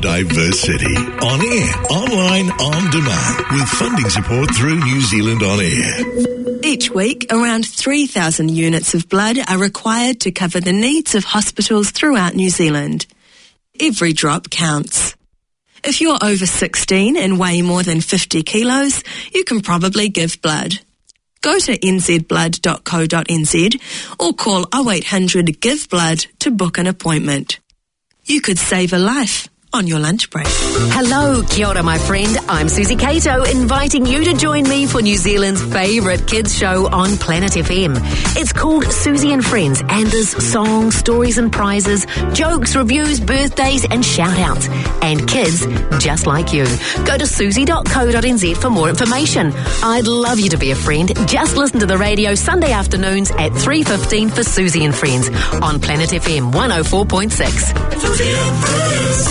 diverse city. On air, online, on demand, with funding support through New Zealand On Air. Each week, around 3,000 units of blood are required to cover the needs of hospitals throughout New Zealand. Every drop counts. If you're over 16 and weigh more than 50 kilos, you can probably give blood. Go to nzblood.co.nz or call 0800 GIVE BLOOD to book an appointment. You could save a life on your lunch break. Hello, kia ora, my friend. I'm Susie Cato, inviting you to join me for New Zealand's favourite kids show on Planet FM. It's called Susie and Friends, and there's songs, stories and prizes, jokes, reviews, birthdays and shout-outs. And kids just like you. Go to susie.co.nz for more information. I'd love you to be a friend. Just listen to the radio Sunday afternoons at 3:15 for Susie and Friends on Planet FM 104.6. Susie and Friends.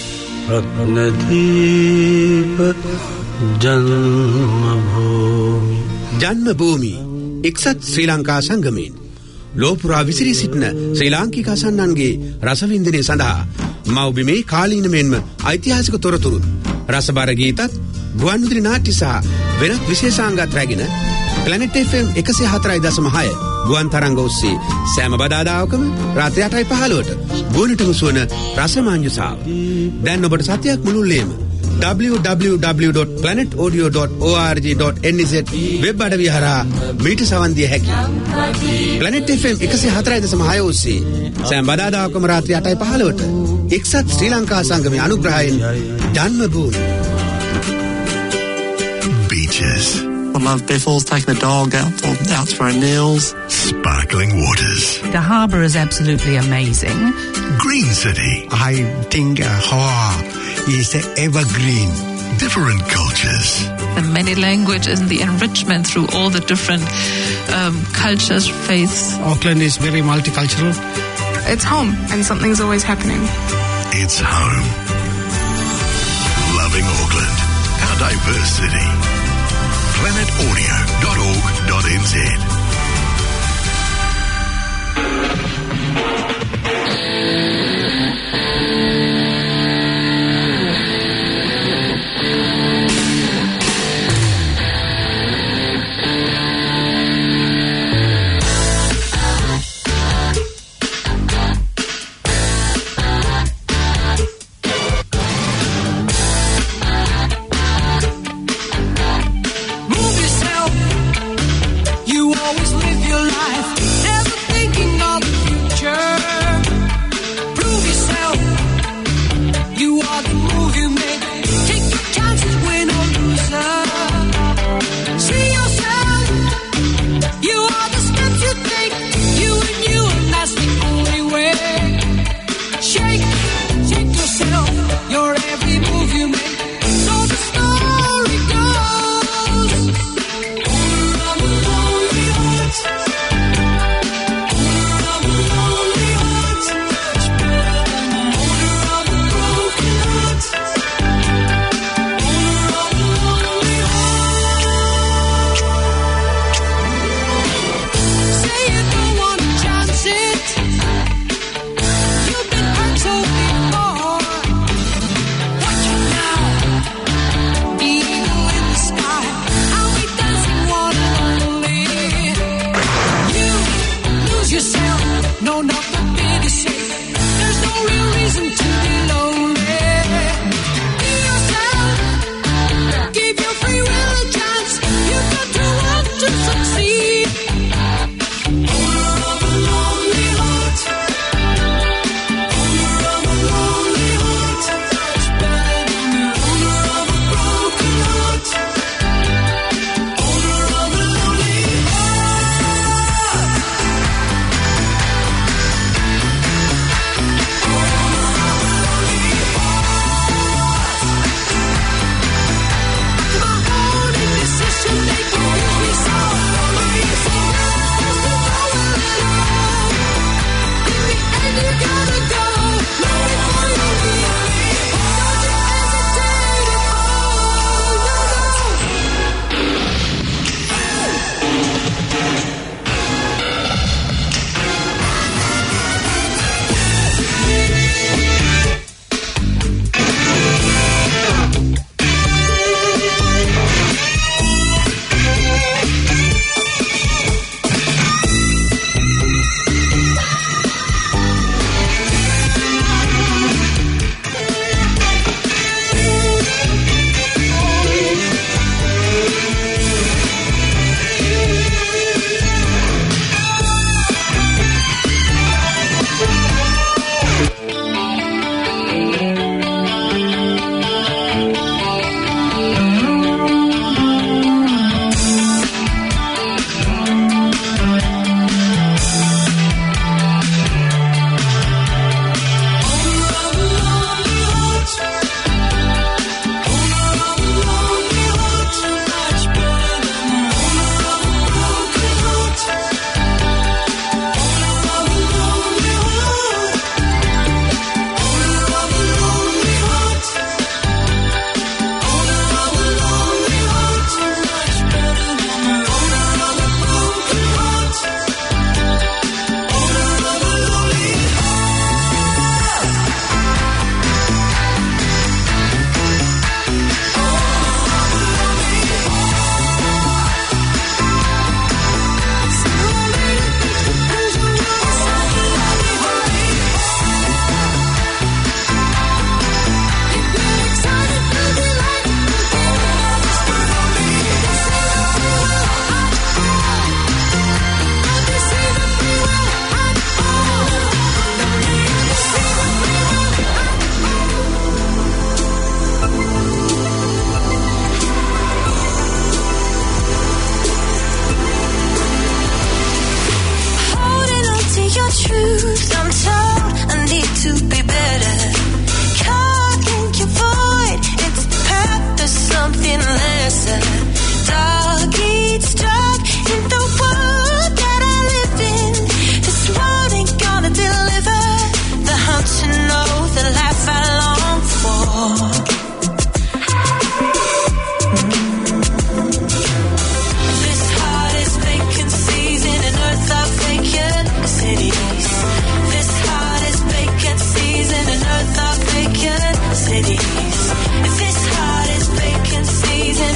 ජන්මභූමි එක්සත් ශ්‍රී ලංකා සංගමයෙන් ලෝපුරා විසිරී සිටින ශ්‍රී ලාංකික අසන්නන්ගේ රසවින්දනය සඳහා මව්බිමේ කාලීන මෙන්ම ඓතිහාසික තොරතුරු රසබර ගීතත් ගුවන්විදුලි නාට්‍ය සහ වෙනත් විශේෂාංගත් රැගෙන Planet FM 104.6 ගුවන් තරංග ඔස්සේ සෑම බදාදාවකම රාත්‍රී 8:15ට ගුවනට මුසුවන රසමාංජුසාව. දැන් ඔබට සතියක් මුළුල්ලේම www.planetaudio.org.nz වෙබ් අඩවිය හරහා මීට සවන් දිය හැකියි. Planet FM 104.6 ඔස්සේ සෑම බදාදාවකම රාත්‍රී 8:15ට එක්සත් ශ්‍රී Lanka සංගමයේ අනුග්‍රහයෙන් ජන්මභූමි. Beaches. I love Bethels, taking the dog out for our nails. Sparkling waters. The harbour is absolutely amazing. Green City. I think Hawaii is evergreen. Different cultures. The many languages and the enrichment through all the different cultures, faiths. Auckland is very multicultural. It's home and something's always happening. It's home. Loving Auckland. Our diverse city. planetaudio.org.nz. Move yourself. You always nothing lesser. Dog eats dog in the world that I live in. This world ain't gonna deliver the hunt to know the life I long for. This heart is vacancies in an earth of vacant cities. This heart is vacancies in an earth of vacant cities. This heart is vacancies in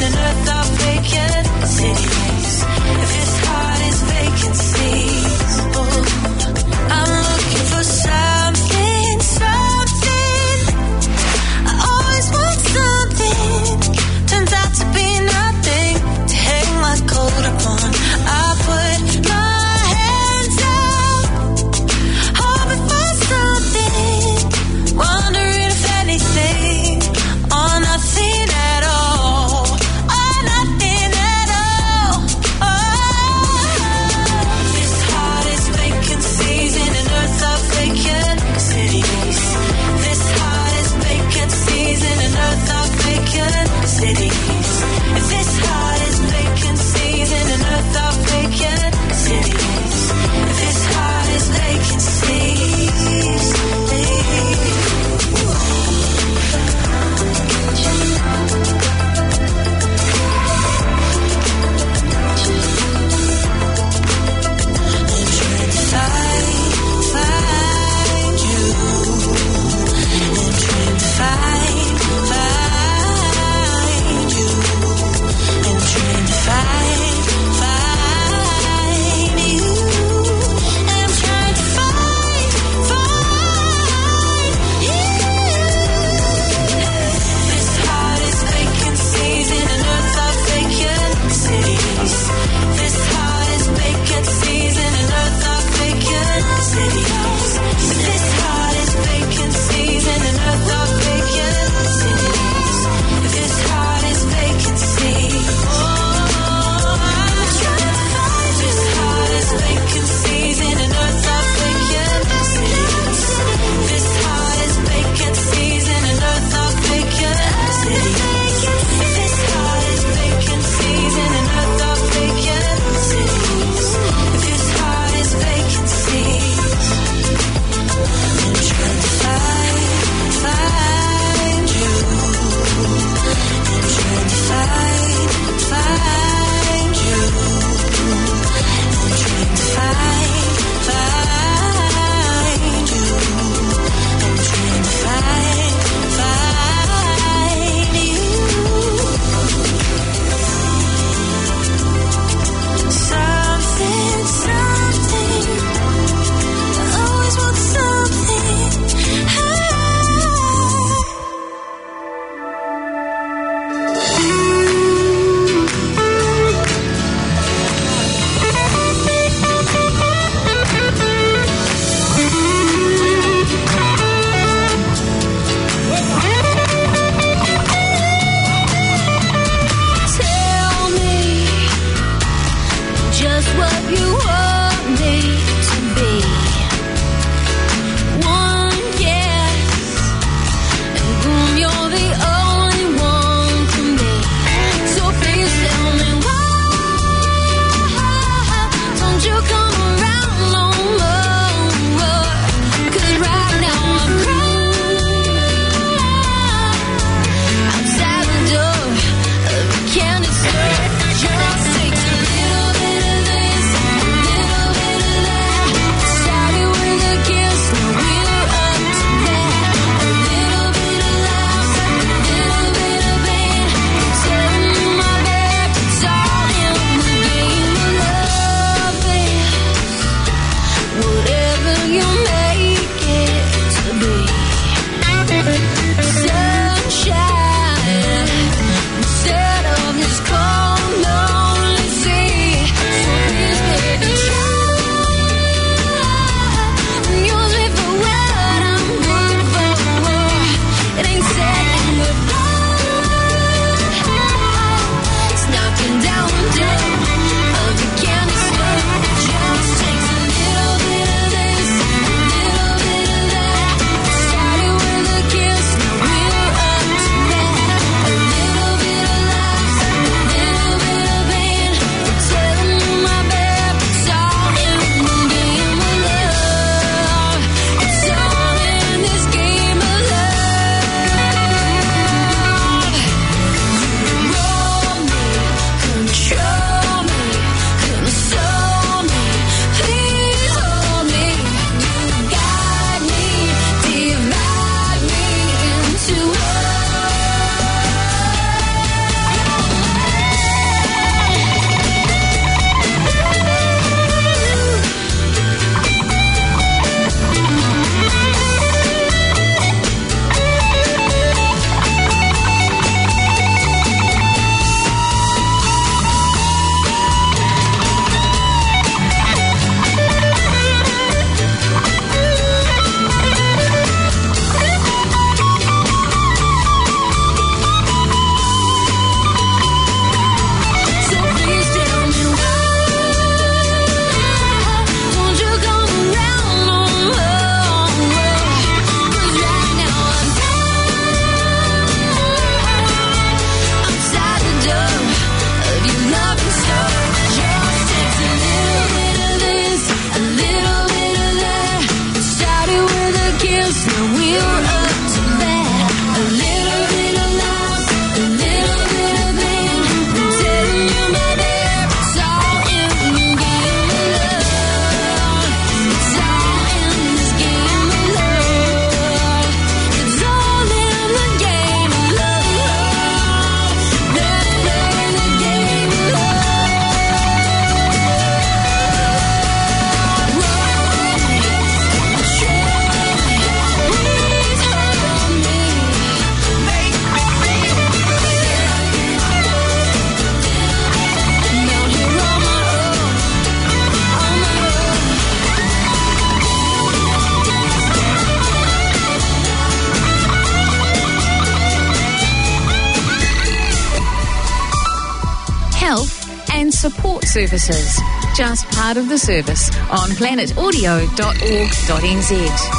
and support services. Just part of the service on planetaudio.org.nz.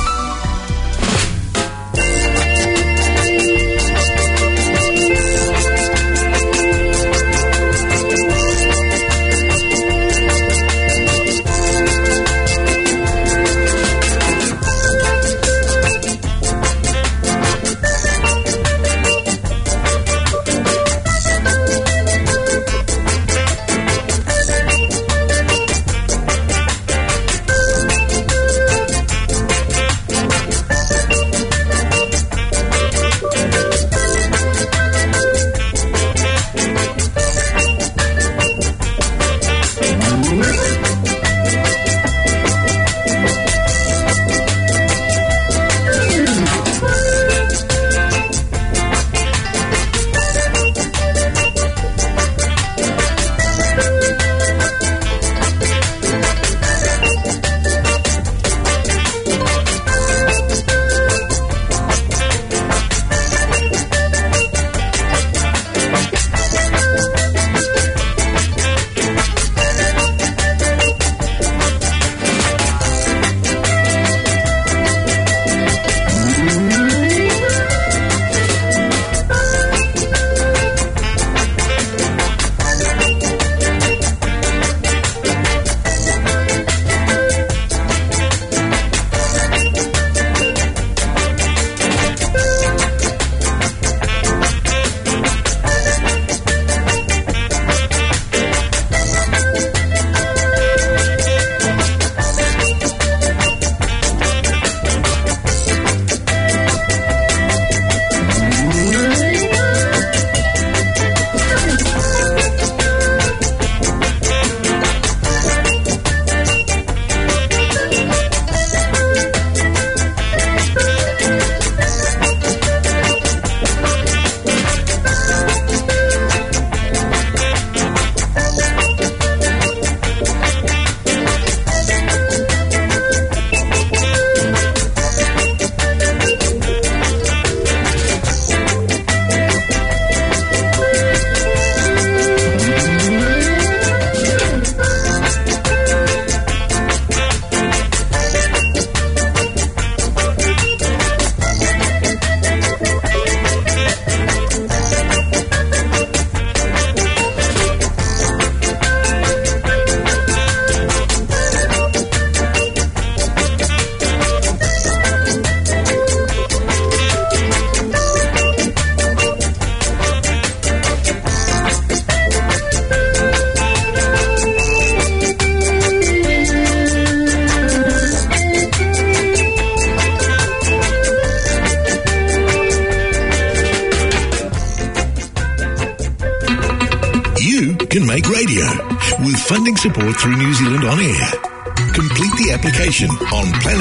Can make radio with funding support through New Zealand On Air. Complete the application on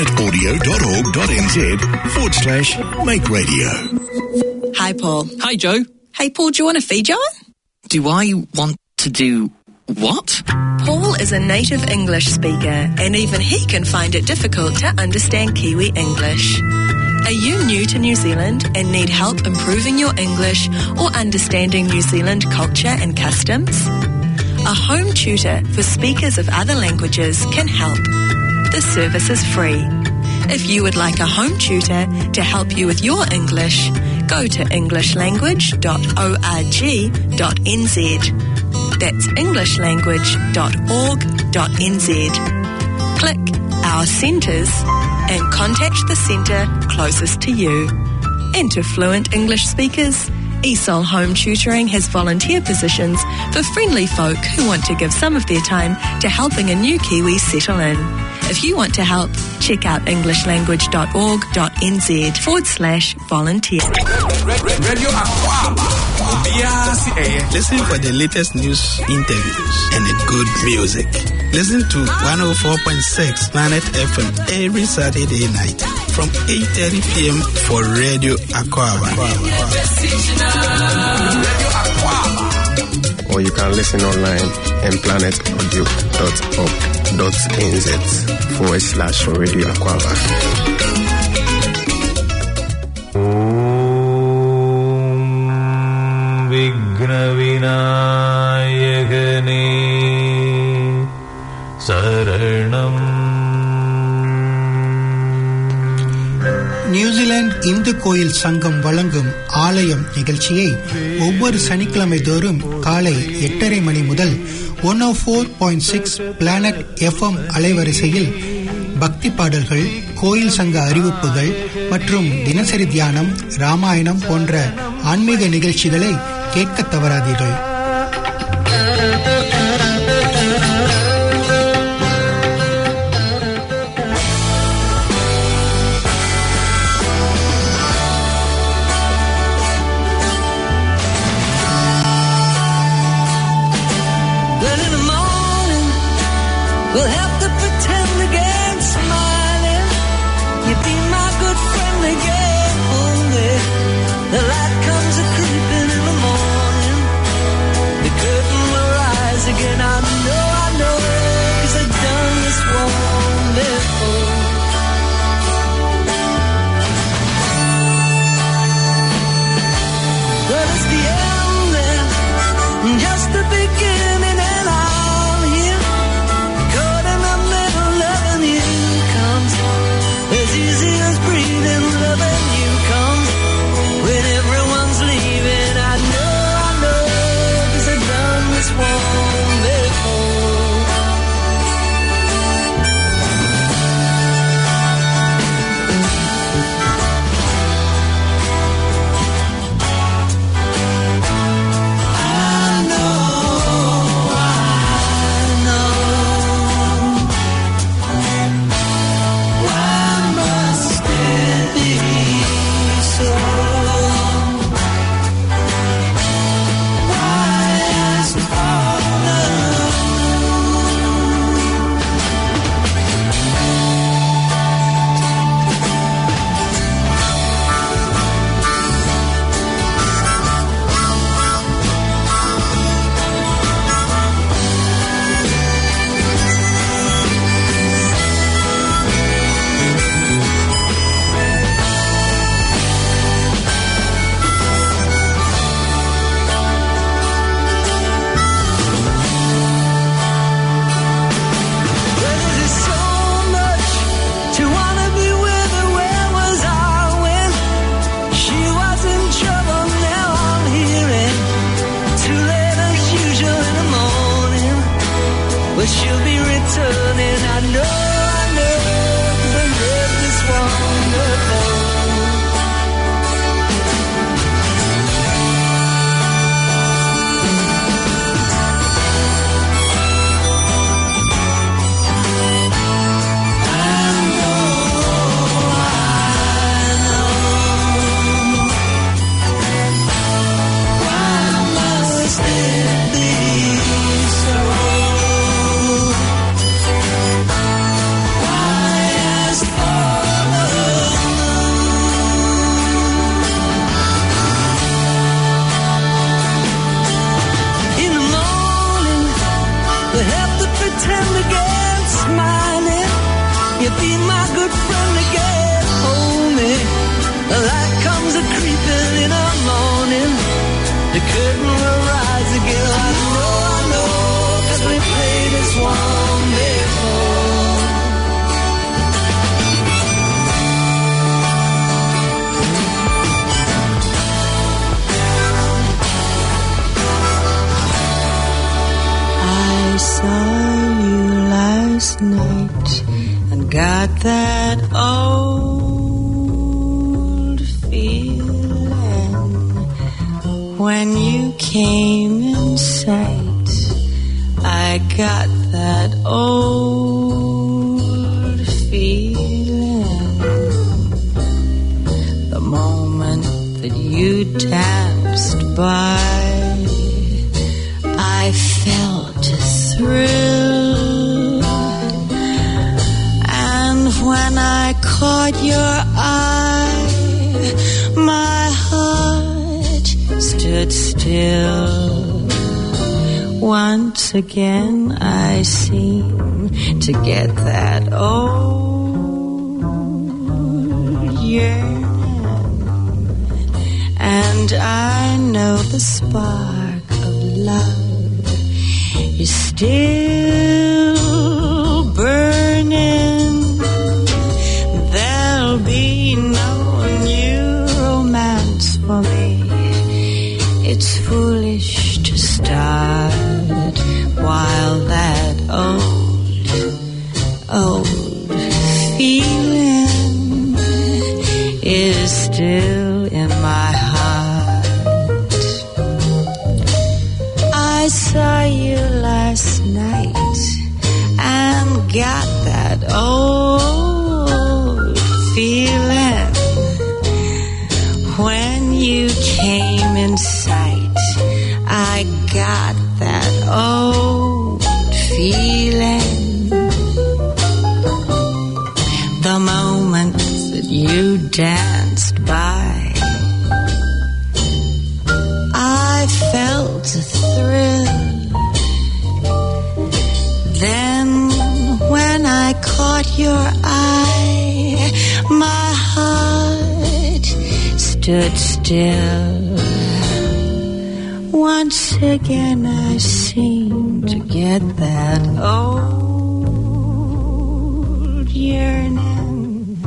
planetaudio.org.nz/make radio. Hi, Paul. Hi, Joe. Hey, Paul, do you want to feed Joan? Do I want to do what? Paul is a native English speaker, and even he can find it difficult to understand Kiwi English. Are you new to New Zealand and need help improving your English or understanding New Zealand culture and customs? A home tutor for speakers of other languages can help. The service is free. If you would like a home tutor to help you with your English, go to englishlanguage.org.nz. That's englishlanguage.org.nz. Click Our Centres and contact the centre closest to you. And to fluent English speakers, ESOL Home Tutoring has volunteer positions for friendly folk who want to give some of their time to helping a new Kiwi settle in. If you want to help, check out englishlanguage.org.nz/volunteer. Radio Aquaba. Listen for the latest news, interviews, and good music. Listen to 104.6 Planet FM every Saturday night from 8:30 p.m. for Radio Aquaba. Or you can listen online at planetaudio.org.nz/Radio Aquaba. Vignavinaayagane Hindu கோயில் சங்கம் வழங்கும் ஆலயம் நிகழ்ச்சியை ஒவ்வொரு சனிக்கிழமை தோறும் காலை 8:30 மணி முதல் 104.6 பிளானட் FM அலைவரிசையில் பக்தி பாடல்கள், கோயில் சங்க அறிவிப்புகள் மற்றும் தினசரி தியானம், ராமாயணம் போன்ற ஆன்மீக நிகழ்ச்சிகளை கேட்க தவறாதீர்கள். We'll have to pretend again, smiling. You be my good friend again, only the light comes a-creeping in the morning. The curtain will rise again, I know, 'cause I've done this one before. But it's the end then, just the beginning, and I'm here. As easy as breathing, loving you comes when everyone's leaving. I know, 'cause I've done this one before. She'll be returning, I know, 'cause I read this wonderful. Pretend again, smiling. You be my good friend again, hold me. The light comes a-creeping in the morning. The curtain will rise again. I know, 'cause we played this one before. I saw you last night and got that old feeling when you came in sight. I got that old feeling the moment that you danced by. I felt a thrill, and when I caught your eye, my heart stood still. Once again I seem to get that old yearning, and I know the spark of love is still burning. There'll be no new When you came in sight, I got that old feeling. The moment that you danced by, I felt a thrill. Then when I caught your eye, my heart stood still. Once again I seemed to get that old yearning,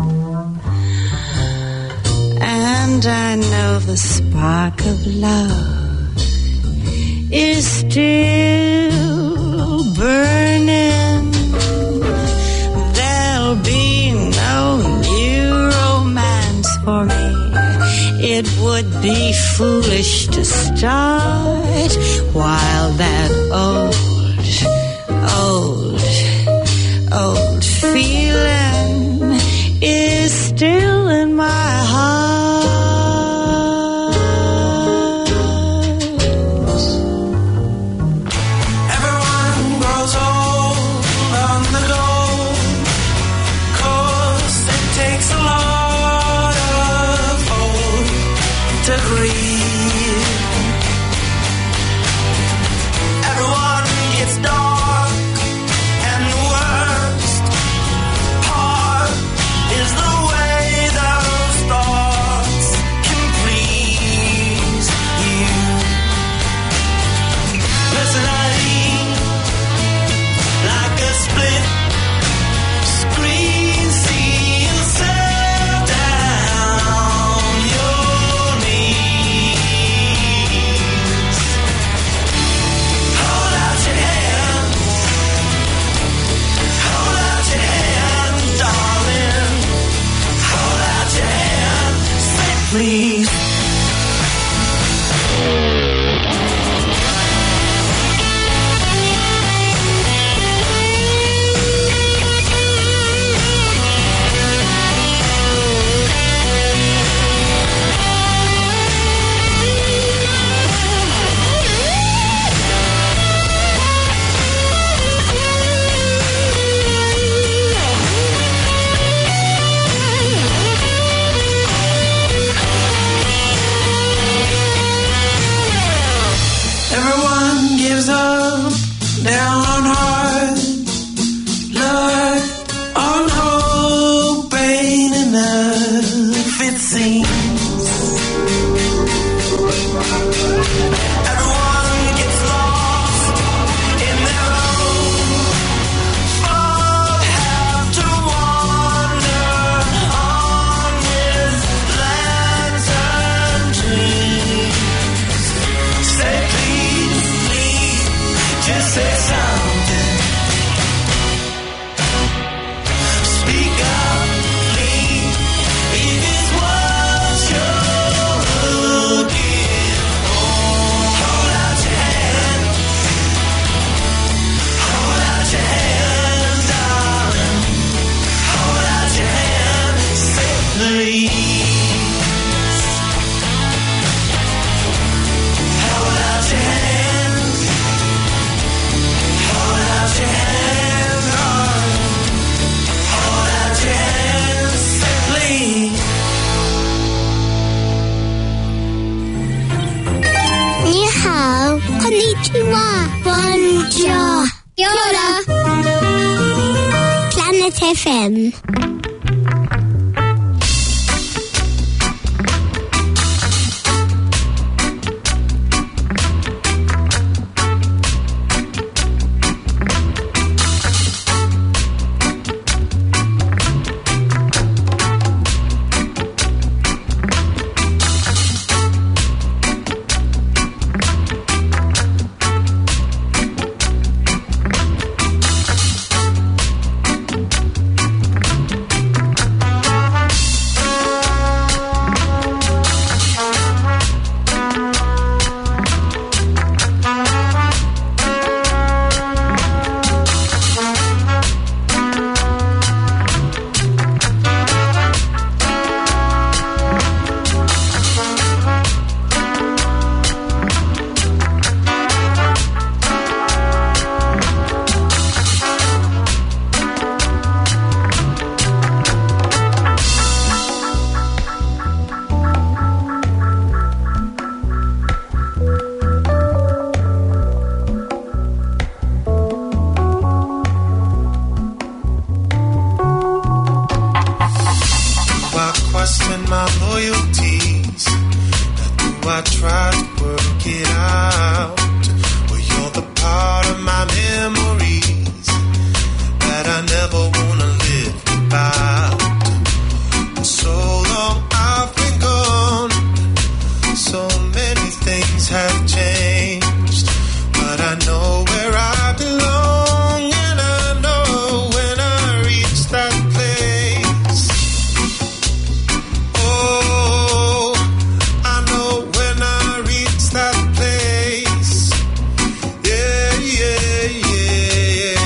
and I know the spark of love is still burning. There'll be no new romance for me. It would be foolish to start while that old feeling is still in my heart. Everyone grows old on the go, 'cause it takes a lot of old to grieve. Everyone gets dark, and the worst part is the way those thoughts can please you. Personally, like a split screen, see yourself down your knees. Hold out your hand, darling. Hold out your hand, say please. Everyone gives up, down hard, Lord, on hoping enough it seems. Everyone gets lost in their own fault, have to wander on this lantern dream. Say please, just say something. Speak up, please, if it's what you're looking for. Hold out your hand, darling. Hold out your hand, say please. Hold out your hand, darling. Hold out your hand, say please. 你好，こんにちは。Bonjour. Yoda. Planet FM. I try to work it out. Well, you're the part of my memories that I never wanna live without. So long I've been gone, so many things have changed, but I know where I belong, and I know when I reach that place. Oh, I know when I reach that place. Yeah, yeah, yeah.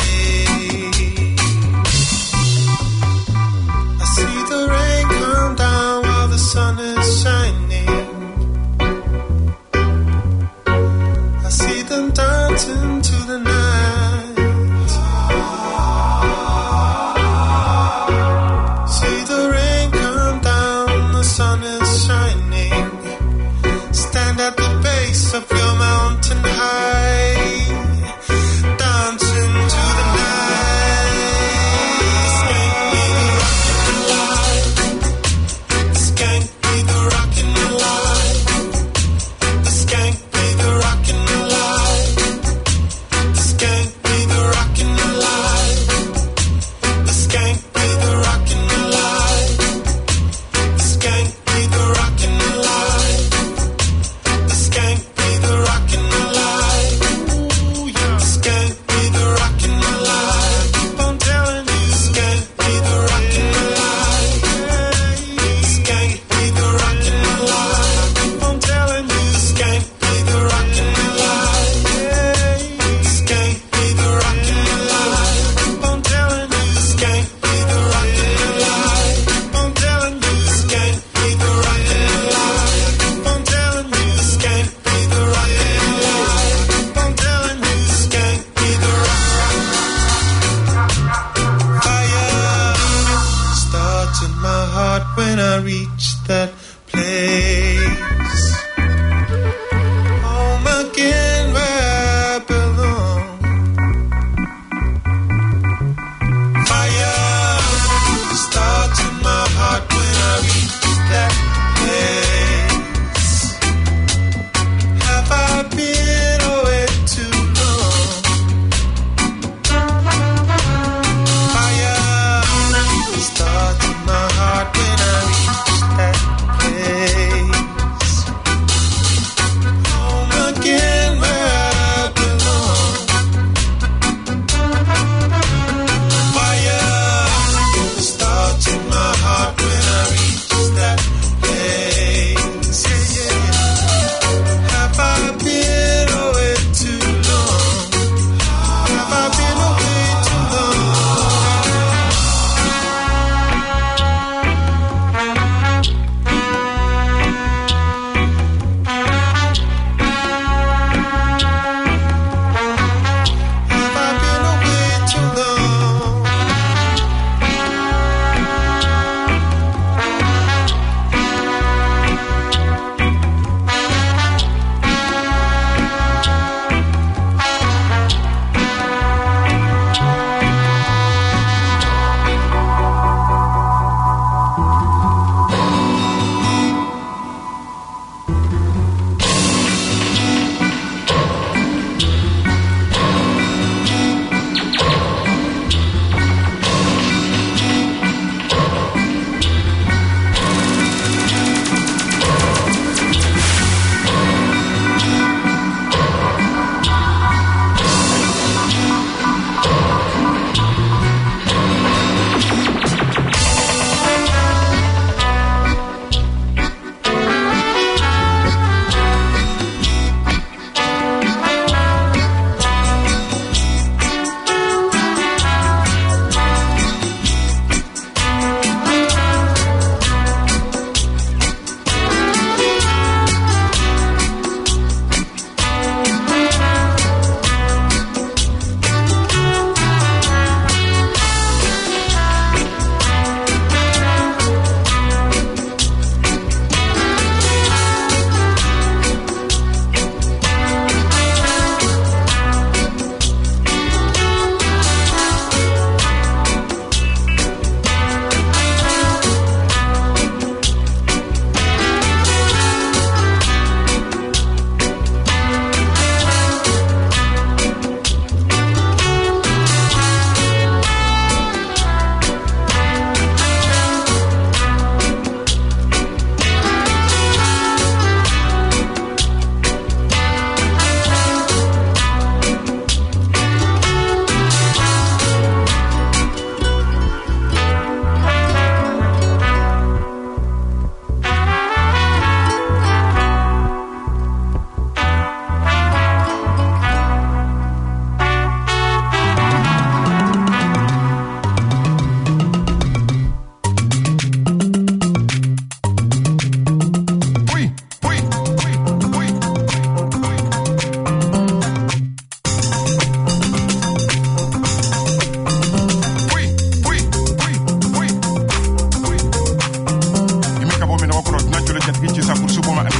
I see the rain come down while the sun is shining. I see them dancing to the night. See the rain come down, the sun is shining. Stand at the base of your mountain high, dancing to the night. Skank be the rockin' alive. The skank be the rockin' alive. The skank be the rockin' alive. The skank be the rockin' alive. The skank be the rockin' alive.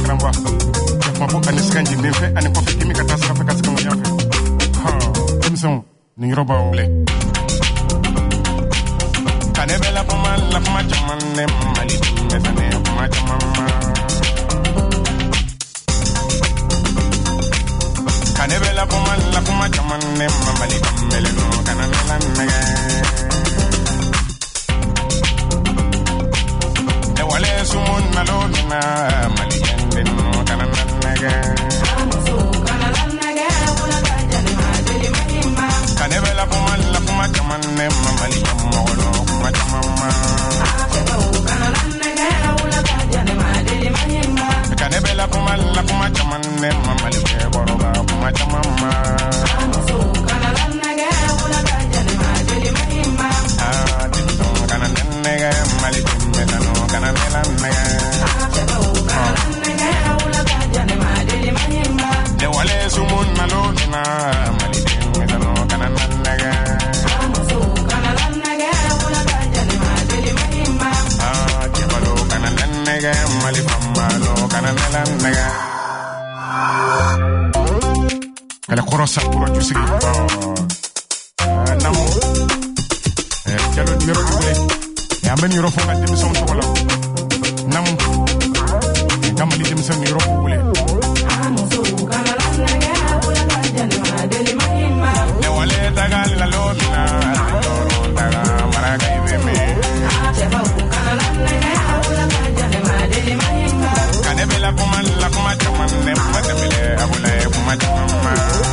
gramba. Mapu anis kanji nimfe ani kofi kimi katasra pe kaska nyafe. Ha, emson ni roba ole. Kanebela kuman la kuma chaman ne mali mesane kuma chamama. Kanebela kuman la kuma chaman ne mali mele no kanamela nege. E wale sumun nalona mali yende no kanamela nege. Kanebela kuman la kuma chaman ne mali yamolo kuma chamama. Kanebela kuman la kuma chaman ne mali boroba kuma chamama. Kala korosa puro jusigi namu jalo yoro dule ya ben yoro fo ngati mi son to wala namu gamali dem son yoro dule le wale dagal la lona daga maraga ibeme kanebela kuma la kuma chaman ne matabele abula kuma chamama.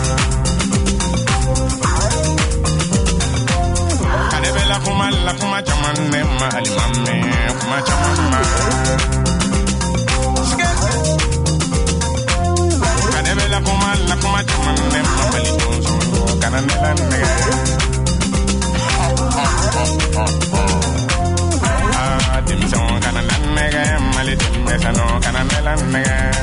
Kanebela kuma la kuma chaman ne ma alimame kuma chamama. Kanebela kuma la kuma chaman ne ma alitonzo kananela ne. Dimson kananela ne mali dimesano kananela ne.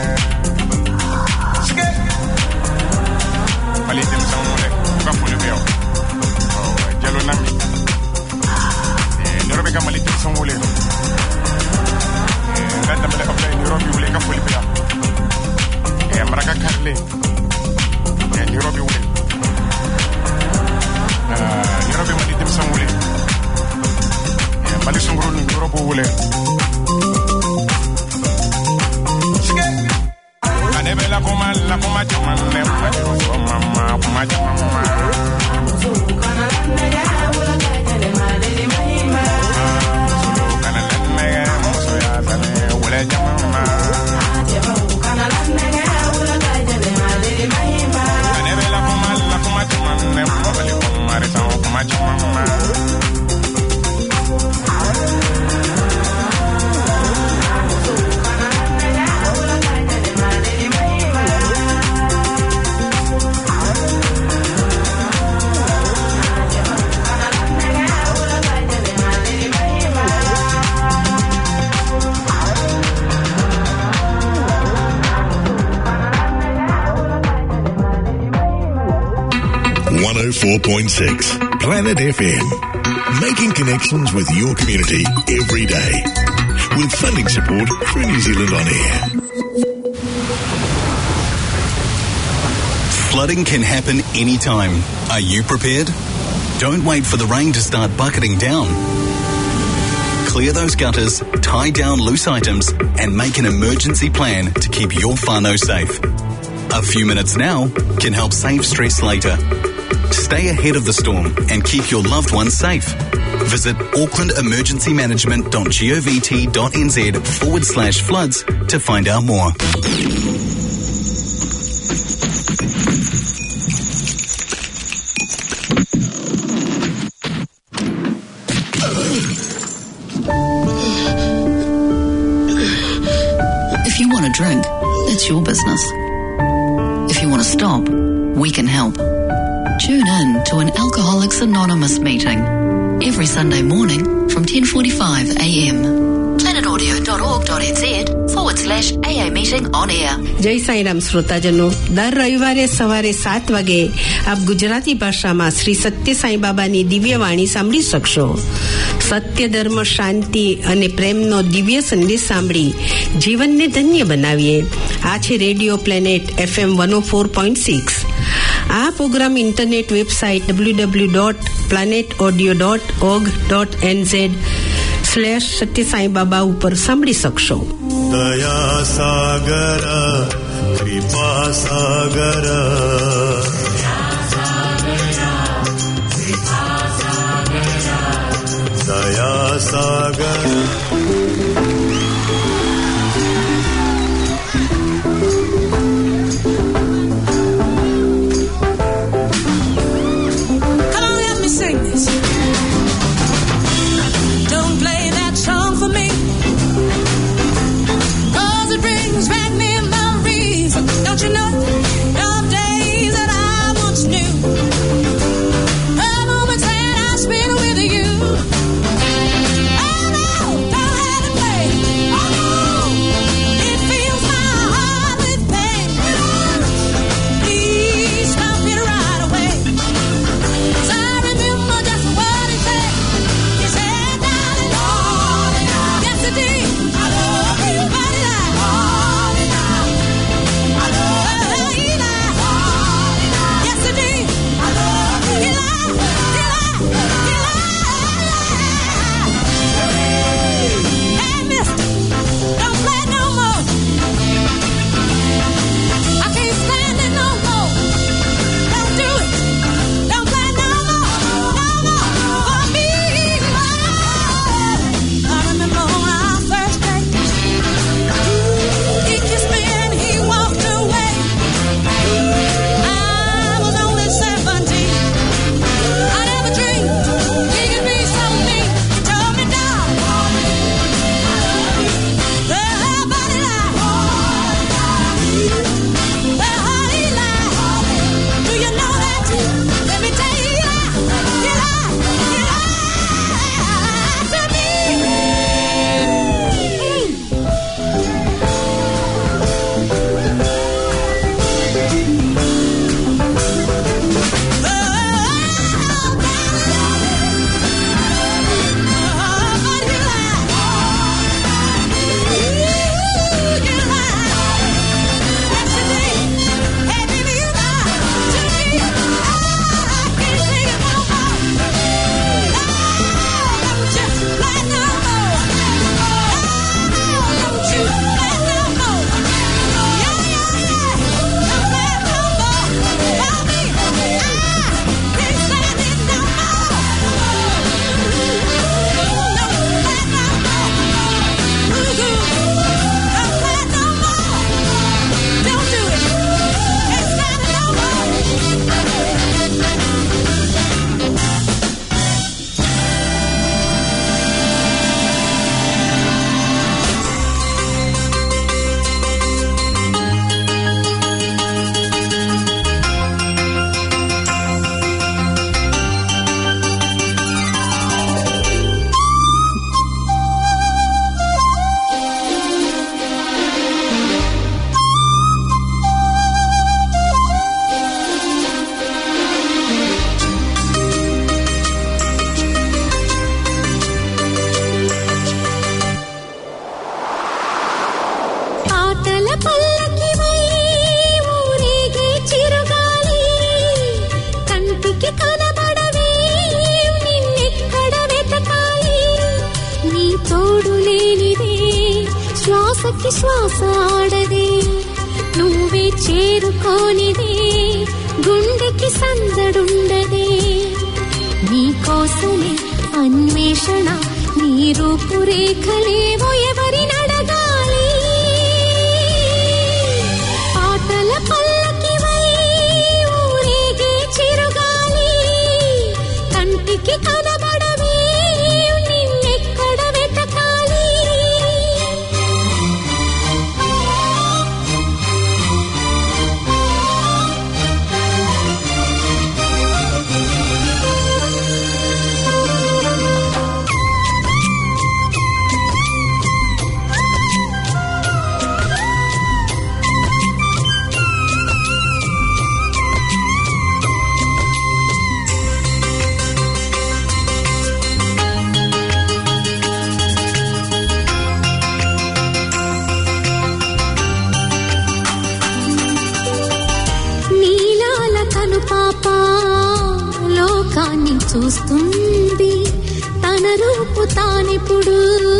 Mali dimson le ka fulu beo. Jalo nami. Norobe ka mali dimson wole. Ngata mele ka play Nairobi wole ka fulu beo. Maraka karle. Nairobi wole. Nairobi mali dimson wole. Mali sunguru Nairobi wole. Kanebela kuma la kuma chaman ne mama kuma chamama. Kanebela kuma la kuma chaman ne kuma chamama. 104.6 Planet FM. Making connections with your community every day. With funding support through New Zealand On Air. Flooding can happen anytime. Are you prepared? Don't wait for the rain to start bucketing down. Clear those gutters, tie down loose items, and make an emergency plan to keep your whānau safe. A few minutes now can help save stress later. Stay ahead of the storm and keep your loved ones safe. Visit aucklandemergencymanagement.govt.nz/floods to find out more. If you want to drink, that's your business. If you want to stop, we can help. Tune in to an Alcoholics Anonymous meeting every Sunday morning from 10:45 a.m. planetaudio.org.nz/AA meeting on air. જય સાંઈરામ શ્રોતાજનો, દર રવિવારે સવારે 7 વાગે આપ ગુજરાતી ભાષામાં શ્રી સત્ય સાંઈ બાબાની દિવ્યવાણી સાંભળી શકશો. સત્ય, ધર્મ, શાંતિ અને પ્રેમનો દિવ્ય સંદેશ સાંભળી જીવનને ધન્ય બનાવીએ. આ છે રેડિયો પ્લેનેટ FM 104.6. આ પ્રોગ્રામ ઇન્ટરનેટ વેબસાઇટ www.planetaudio.org.nz/સત્ય સાંઈ બાબા ઉપર સાંભળી શકશો. દયા સાગર કૃપા સાગર દયા સાગર. Don't you know of days that I once knew, the moments that I spent with you. I know, don't have to play. Oh, it fills my heart with pain. Please stop it right away, 'cause I remember just what he said. He said, darling, yes it did. I love you, but శ్వాస ఆడదే, నువ్వే చేరుకోనిదే, గుండెకి సందడుండదే. నీకోసమే అన్వేషణ, నీ రూపురేఖలేవో ఎవరినడగాలి. పాటల పల్లకివై ఊరేగే చిరుగాలి, కంటికి కనబడవే, నిన్నెక్కడ వెతకాలి. చూస్తుంది తన రూపు తానిప్పుడు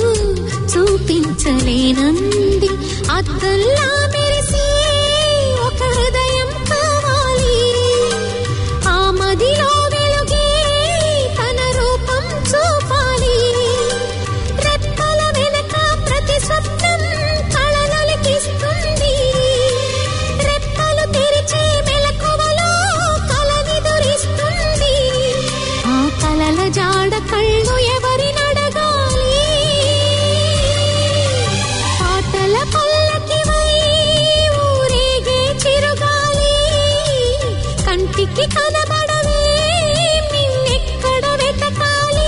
చూపించలేనంది అద్దల్లా మెరిసి ఒక హృదయం కావాలి ఆ మదిలో వెలుగే తన రూపం చూపాలి రెప్పల వెనక ప్రతి స్వప్నం కళలొలికిస్తుంది రెప్పలు తెరిచే మెలకువలో కలనిదురిస్తుంది ఆ కలల జాడ కళ్ళు ఎవరినడగాలి పాటల పల్లకివై ఊరేగే చిరుగాలి కంటికి కనబడవే నిన్నెక్కడ వెతకాలి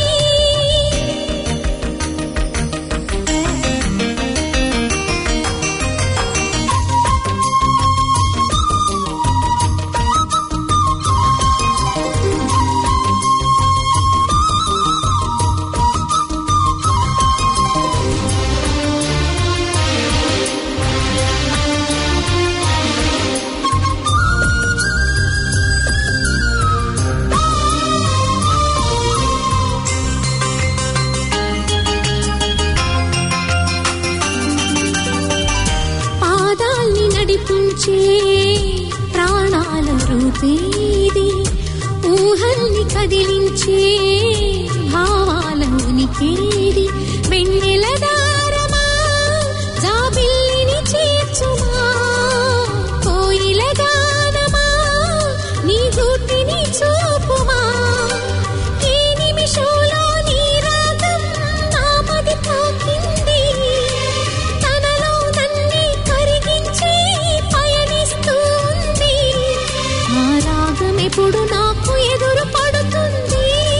పాదాల్ని నడిపించే ప్రాణాల రూపేది ఊహల్ని కదిలించే భావాల ఉనికేది వెన్నెల దారమా జాబిల్లిని చేర్చుమా కోయిల గానమా నీ గూటిని చూపుమా ఈ నిమిషంలో నీ రాగం నా మది తాకింది తనలో నన్నే కరిగించి పయనిస్తుంది ఆ రాగం ఎప్పుడు నాకు ఎదురు పడుతుంది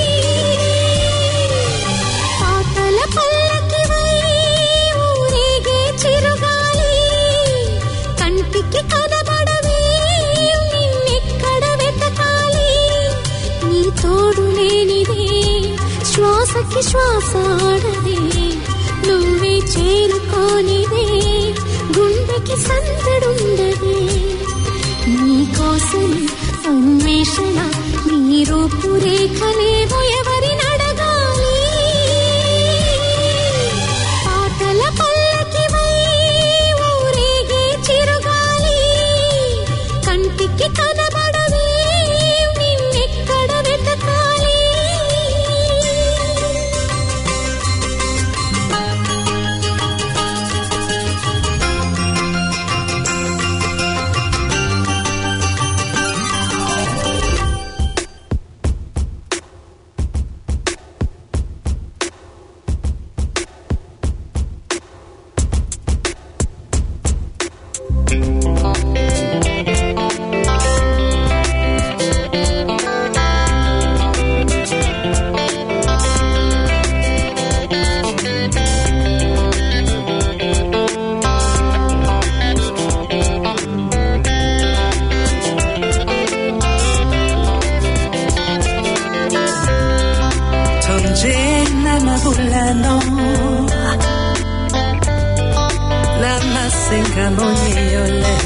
పాటల పల్లకివై ఊరేగే చిరుగాలి కంటికి కనబడవే నిన్నెక్కడ వెతకాలి నీ తోడు లేనిదే శ్వాసకి శ్వాస ఆడదే నువ్వే చేరుకోనిదే గుండెకి సందడుండదే నీ కోసం అన్వేషణ నీ రూపురేఖలేవో ఎవరినడగాలి పాటల పల్లకివై ఊరేగే చిరుగాలి కంటికి కనబడవే నిన్నెక్కడ వెతకాలి Bulano Lama Singa Moniole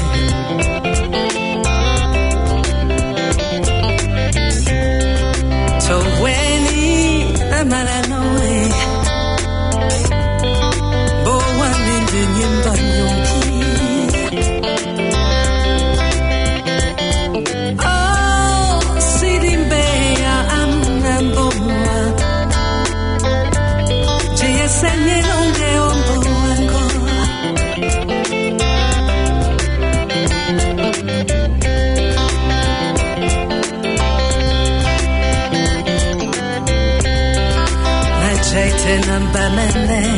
Toweni Amalanoe Bowan Indian Banyonki Oh, Sidimbea Amnamboa Senye longe ombo ancora La jaite namba mene